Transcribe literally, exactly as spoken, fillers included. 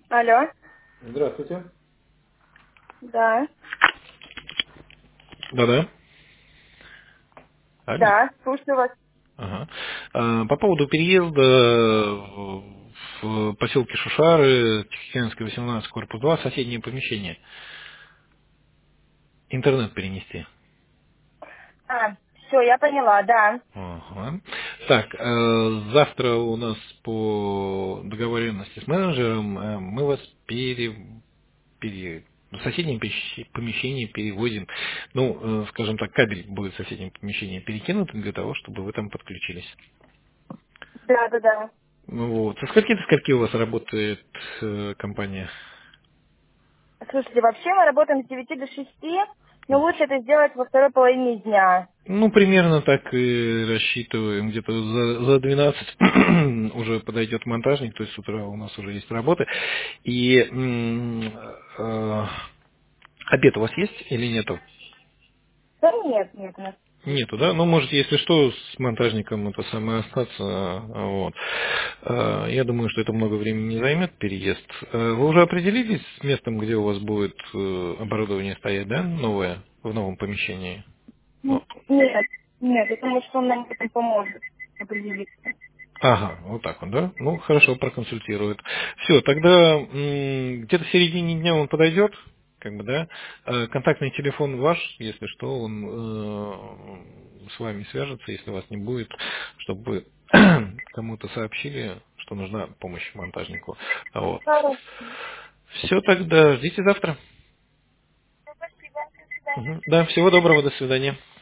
Алло, Здравствуйте. да, Да-да. Алло. да, слушаю вас. Ага. А, По поводу переезда в в поселке Шушары, Тихоокеанская, восемнадцать, корпус два, соседнее помещение. Интернет перенести. А, все, я поняла, да. Ага. Так, э, завтра у нас по договоренности с менеджером э, мы вас пере, пере- в соседнем пещ- помещении переводим. Ну, э, скажем так, кабель будет в соседнем помещении перекинут для того, чтобы вы там подключились. Да, да, да. Ну вот. Со скольки до скольки у вас работает э, компания? Слушайте, вообще мы работаем с девяти до шести, но лучше это сделать во второй половине дня. Ну, примерно так и рассчитываем. Где-то за, за двенадцать уже подойдет монтажник, то есть с утра у нас уже есть работы. И м, э, обед у вас есть или нету? Да нет, нет, у нас. Нету, да? Ну, можете, если что, с монтажником это самое остаться. Вот. Э, Я думаю, что это много времени не займет, переезд. Э, Вы уже определились с местом, где у вас будет э, оборудование стоять, да, новое, в новом помещении? М, Нет, нет, я думаю, что он нам в этом поможет определиться. Ага, вот так вот, да? Ну, хорошо, проконсультирует. Все, тогда м, где-то в середине дня он подойдет, как бы, да. Э, Контактный телефон ваш, если что, он э, с вами свяжется, если вас не будет, чтобы вы кому-то сообщили, что нужна помощь монтажнику. А вот. Хорошо. Все, тогда ждите завтра. Спасибо, до свидания. Мгм. Да, всего доброго, до свидания.